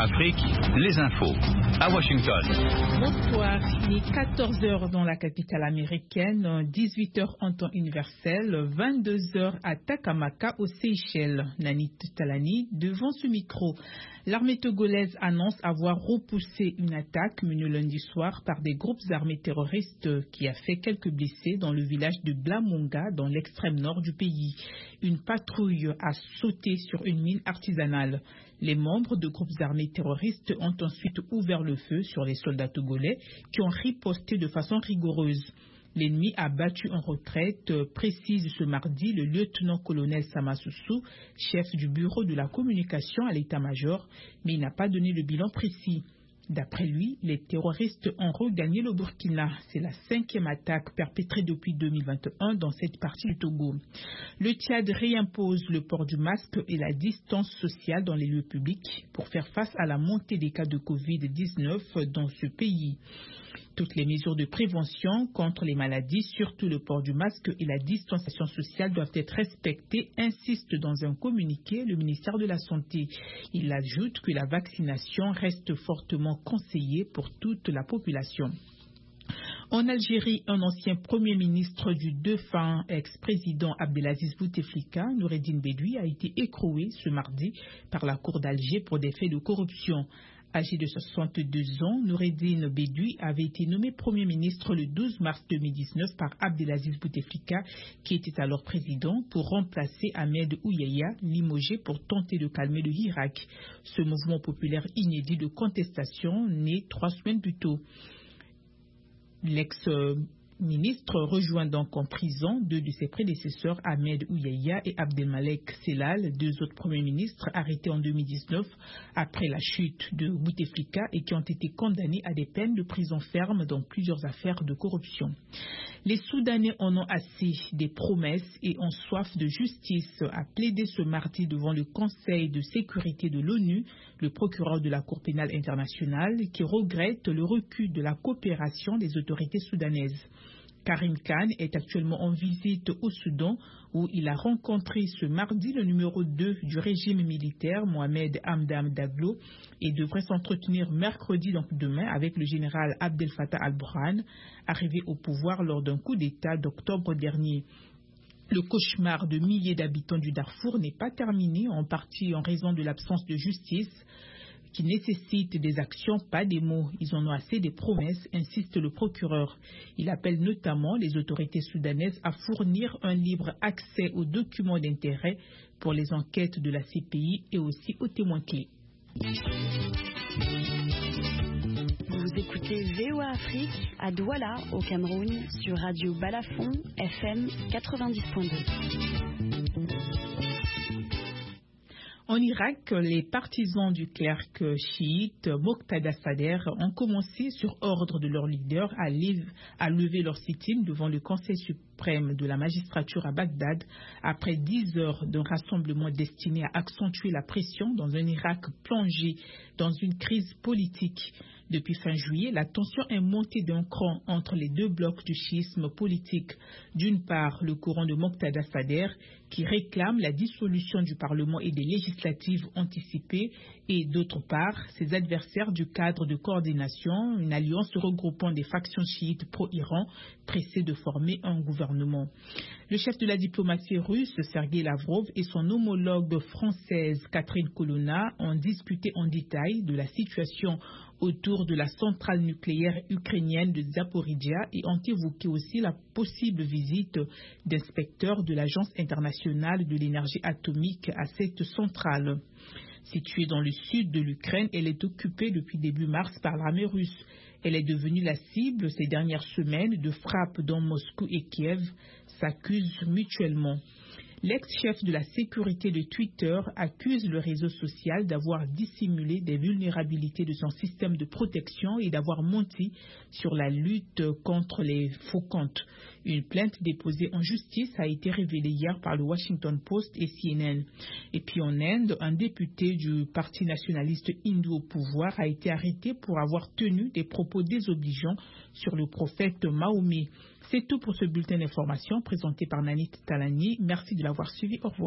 Afrique, les infos. À Washington. Bonsoir, il est 14h dans la capitale américaine, 18h en temps universel, 22h à Takamaka aux Seychelles. Nanit Talani devant ce micro. L'armée togolaise annonce avoir repoussé une attaque menée lundi soir par des groupes armés terroristes qui a fait quelques blessés dans le village de Blamonga dans l'extrême nord du pays. Une patrouille a sauté sur une mine artisanale. Les membres de groupes armés terroristes ont ensuite ouvert le feu sur les soldats togolais qui ont riposté de façon rigoureuse. L'ennemi a battu en retraite, précise ce mardi le lieutenant-colonel Samasusu, chef du bureau de la communication à l'état-major, mais il n'a pas donné le bilan précis. D'après lui, les terroristes ont regagné le Burkina. C'est la 5e attaque perpétrée depuis 2021 dans cette partie du Togo. Le Tchad réimpose le port du masque et la distance sociale dans les lieux publics pour faire face à la montée des cas de Covid-19 dans ce pays. Toutes les mesures de prévention contre les maladies, surtout le port du masque et la distanciation sociale, doivent être respectées, insiste dans un communiqué le ministère de la Santé. Il ajoute que la vaccination reste fortement conseillée pour toute la population. En Algérie, un ancien premier ministre du défunt ex-président Abdelaziz Bouteflika, Noureddine Bedoui, a été écroué ce mardi par la Cour d'Alger pour des faits de corruption. Âgé de 62 ans, Noureddine Bedoui avait été nommé Premier ministre le 12 mars 2019 par Abdelaziz Bouteflika, qui était alors président, pour remplacer Ahmed Ouyaya, limogé pour tenter de calmer le Irak. Ce mouvement populaire inédit de contestation naît 3 semaines plus tôt. L'ex-ministre rejoint donc en prison 2 de ses prédécesseurs, Ahmed Ouyaya et Abdelmalek Sellal, 2 autres premiers ministres arrêtés en 2019 après la chute de Bouteflika et qui ont été condamnés à des peines de prison ferme dans plusieurs affaires de corruption. Les Soudanais en ont assez des promesses et ont soif de justice, a plaidé ce mardi devant le Conseil de sécurité de l'ONU, le procureur de la Cour pénale internationale, qui regrette le recul de la coopération des autorités soudanaises. Karim Khan est actuellement en visite au Soudan où il a rencontré ce mardi le numéro 2 du régime militaire, Mohamed Hamdan Daglo, et devrait s'entretenir mercredi, donc demain, avec le général Abdel Fattah al-Burhan, arrivé au pouvoir lors d'un coup d'État d'octobre dernier. Le cauchemar de milliers d'habitants du Darfour n'est pas terminé, en partie en raison de l'absence de justice, qui nécessitent des actions, pas des mots. Ils en ont assez des promesses, insiste le procureur. Il appelle notamment les autorités soudanaises à fournir un libre accès aux documents d'intérêt pour les enquêtes de la CPI et aussi aux témoins clés. Vous écoutez VOA Afrique à Douala, au Cameroun, sur Radio Balafon, FM 90.2. En Irak, les partisans du clerc chiite Moqtada Sadr ont commencé, sur ordre de leur leader, à lever leur sit-in devant le Conseil suprême de la magistrature à Bagdad après 10 heures d'un rassemblement destiné à accentuer la pression dans un Irak plongé dans une crise politique. Depuis fin juillet, la tension est montée d'un cran entre les 2 blocs du chiisme politique. D'une part, le courant de Moqtada Sadr qui réclame la dissolution du Parlement et des législatives anticipées, et d'autre part, ses adversaires du cadre de coordination, une alliance regroupant des factions chiites pro-Iran pressées de former un gouvernement. Le chef de la diplomatie russe, Sergei Lavrov, et son homologue française, Catherine Colonna, ont discuté en détail de la situation autour de la centrale nucléaire ukrainienne de Zaporizhia et ont évoqué aussi la possible visite d'inspecteurs de l'Agence internationale de l'énergie atomique à cette centrale. Située dans le sud de l'Ukraine, elle est occupée depuis début mars par l'armée russe. Elle est devenue la cible ces dernières semaines de frappes dont Moscou et Kiev s'accusent mutuellement. L'ex-chef de la sécurité de Twitter accuse le réseau social d'avoir dissimulé des vulnérabilités de son système de protection et d'avoir menti sur la lutte contre les faux comptes. Une plainte déposée en justice a été révélée hier par le Washington Post et CNN. Et puis en Inde, un député du Parti nationaliste hindou au pouvoir a été arrêté pour avoir tenu des propos désobligeants sur le prophète Mahomet. C'est tout pour ce bulletin d'information présenté par Nanit Talani. Merci de l'avoir suivi. Au revoir.